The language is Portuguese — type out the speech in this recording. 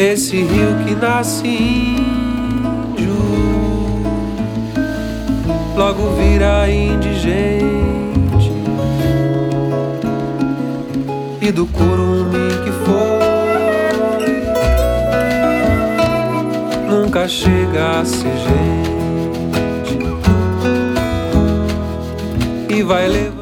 Esse rio que nasce índio logo vira indigente, e do curumim que foi nunca chega a ser gente, e vai levar